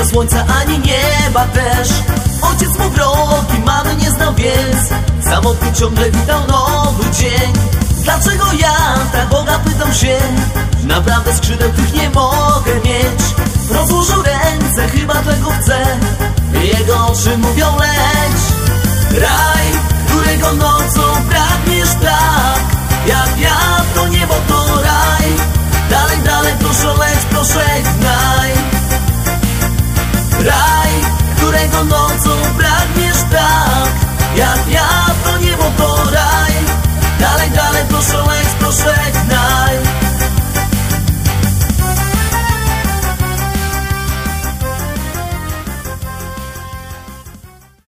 znał słońca ani nieba też. Ojciec mu wrogi, mamy nie znał, więc samotny ciągle witał nowy dzień. Dlaczego ja tak Boga pytam się? Naprawdę skrzydeł tych nie mogę mieć. Rozłożył ręce, chyba tego chcę. Jego oczy mówią leć.